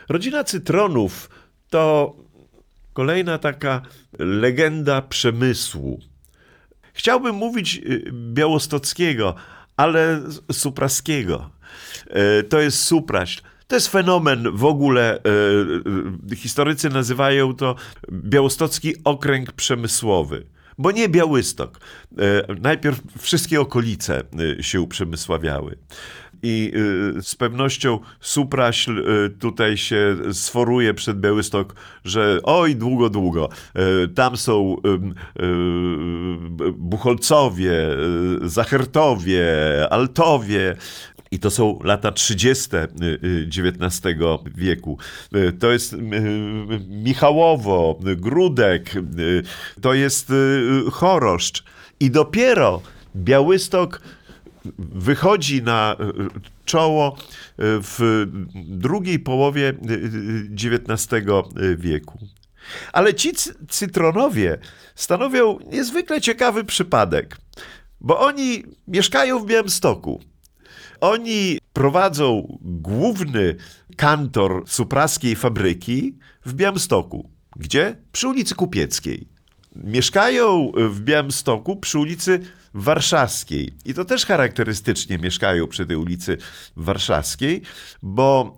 Rodzina Cytronów to kolejna taka legenda przemysłu. Chciałbym mówić białostockiego, ale supraskiego. To jest Supraśl. To jest fenomen w ogóle. Historycy nazywają to Białostocki Okręg Przemysłowy. Bo nie Białystok. Najpierw wszystkie okolice się uprzemysławiały. I z pewnością Supraśl tutaj się sforuje przed Białystok, że oj, długo, długo. Tam są Buchholcowie, Zachertowie, Altowie. I to są lata 30. XIX wieku. To jest Michałowo, Gródek, to jest Choroszcz. I dopiero Białystok wychodzi na czoło w drugiej połowie XIX wieku. Ale ci Cytronowie stanowią niezwykle ciekawy przypadek, bo oni mieszkają w Białymstoku. Oni prowadzą główny kantor supraskiej fabryki w Białymstoku. Gdzie? Przy ulicy Kupieckiej. Mieszkają w Białymstoku przy ulicy Warszawskiej. I to też charakterystycznie mieszkają przy tej ulicy Warszawskiej, bo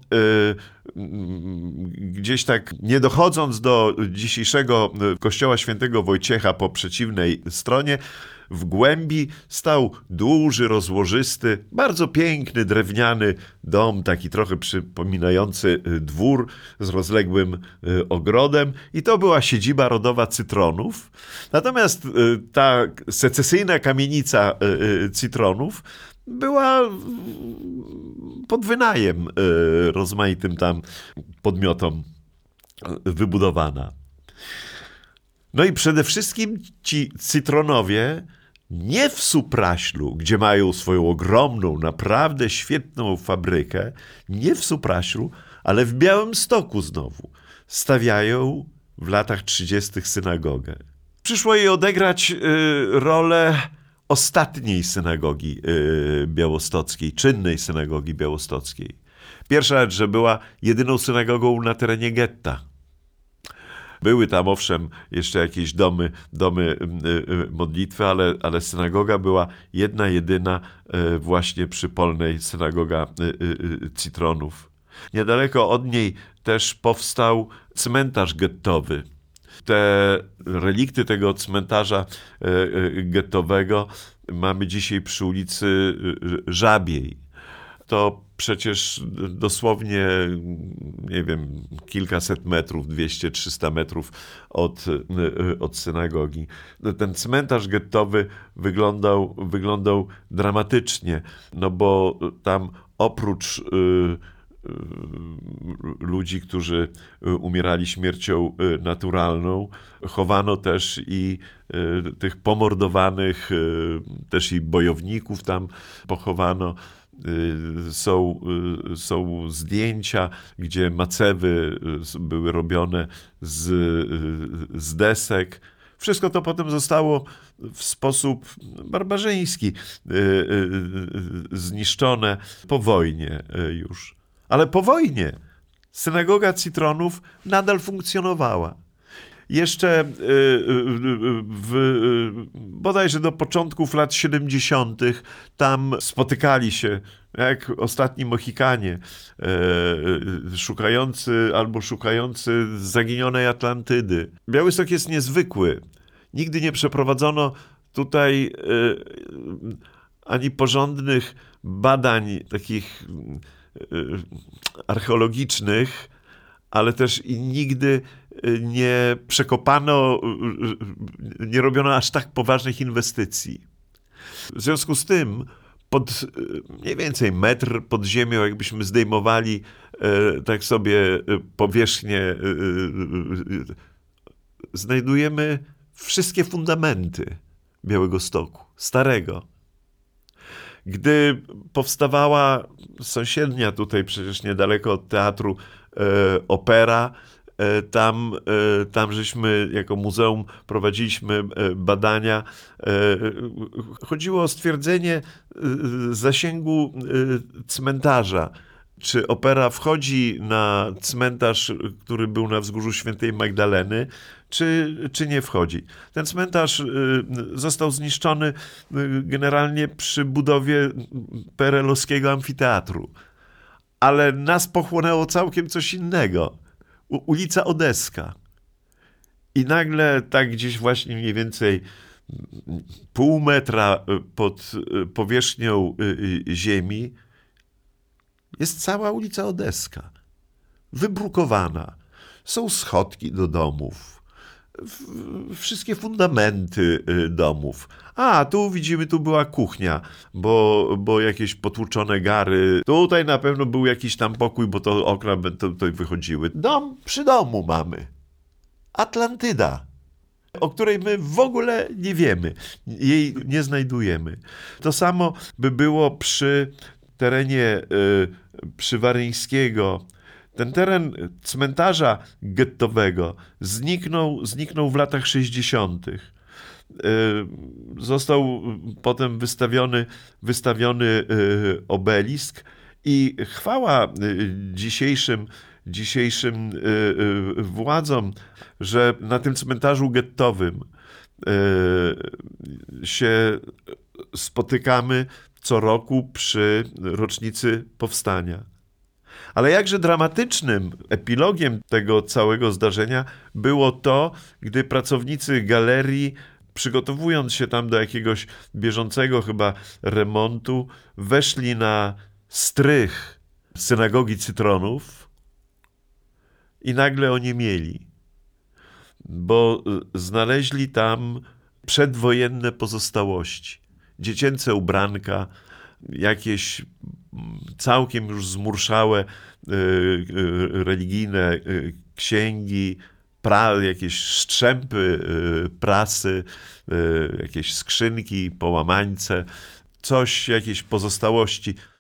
gdzieś tak nie dochodząc do dzisiejszego kościoła świętego Wojciecha po przeciwnej stronie, w głębi stał duży, rozłożysty, bardzo piękny, drewniany dom, taki trochę przypominający dwór z rozległym ogrodem. I to była siedziba rodowa Cytronów. Natomiast ta secesyjna kamienica Cytronów była pod wynajem rozmaitym tam podmiotom wybudowana. No i przede wszystkim ci Cytronowie nie w Supraślu, gdzie mają swoją ogromną, naprawdę świetną fabrykę, nie w Supraślu, ale w Białymstoku znowu stawiają w latach 30. synagogę. Przyszło jej odegrać rolę ostatniej synagogi białostockiej, czynnej synagogi białostockiej. Pierwsza rzecz, że była jedyną synagogą na terenie getta. Były tam owszem jeszcze jakieś domy modlitwy, ale synagoga była jedna, jedyna właśnie przypolnej, synagoga Cytronów. Niedaleko od niej też powstał cmentarz gettowy. Te relikty tego cmentarza gettowego mamy dzisiaj przy ulicy Żabiej. To przecież dosłownie, nie wiem, kilkaset metrów, 200-300 metrów od synagogi. Ten cmentarz gettowy wyglądał dramatycznie, no bo tam oprócz ludzi, którzy umierali śmiercią naturalną, chowano też i tych pomordowanych, też i bojowników tam pochowano. Są zdjęcia, gdzie macewy były robione z desek. Wszystko to potem zostało w sposób barbarzyński zniszczone po wojnie już. Ale po wojnie synagoga Cytronów nadal funkcjonowała. Jeszcze bodajże do początków lat 70. tam spotykali się, jak ostatni Mohikanie, szukający zaginionej Atlantydy. Białystok jest niezwykły. Nigdy nie przeprowadzono tutaj ani porządnych badań takich archeologicznych, ale też i nigdy nie przekopano, nie robiono aż tak poważnych inwestycji. W związku z tym pod mniej więcej metr pod ziemią, jakbyśmy zdejmowali tak sobie powierzchnię, znajdujemy wszystkie fundamenty Białegostoku, starego. Gdy powstawała sąsiednia tutaj przecież niedaleko od teatru opera, tam żeśmy jako muzeum prowadziliśmy badania. Chodziło o stwierdzenie zasięgu cmentarza czy opera wchodzi na cmentarz, który był na wzgórzu Świętej Magdaleny, czy nie wchodzi. Ten cmentarz został zniszczony generalnie przy budowie PRL-owskiego amfiteatru. Ale nas pochłonęło całkiem coś innego. Ulica Odeska. I nagle tak gdzieś właśnie mniej więcej pół metra pod powierzchnią ziemi jest cała ulica Odeska. Wybrukowana. Są schodki do domów. Wszystkie fundamenty domów. A, tu widzimy, tu była kuchnia, bo jakieś potłuczone gary. Tutaj na pewno był jakiś tam pokój, bo to okna to wychodziły. Dom przy domu mamy. Atlantyda, o której my w ogóle nie wiemy, jej nie znajdujemy. To samo by było przy terenie Przywaryńskiego. Ten teren cmentarza gettowego zniknął w latach 60. Został potem wystawiony obelisk i chwała dzisiejszym władzom, że na tym cmentarzu gettowym się spotykamy co roku przy rocznicy powstania. Ale jakże dramatycznym epilogiem tego całego zdarzenia było to, gdy pracownicy galerii, przygotowując się tam do jakiegoś bieżącego chyba remontu, weszli na strych synagogi Cytronów i nagle oniemieli, bo znaleźli tam przedwojenne pozostałości. Dziecięce ubranka, jakieś całkiem już zmurszałe religijne księgi, jakieś strzępy prasy, jakieś skrzynki, połamańce, jakieś pozostałości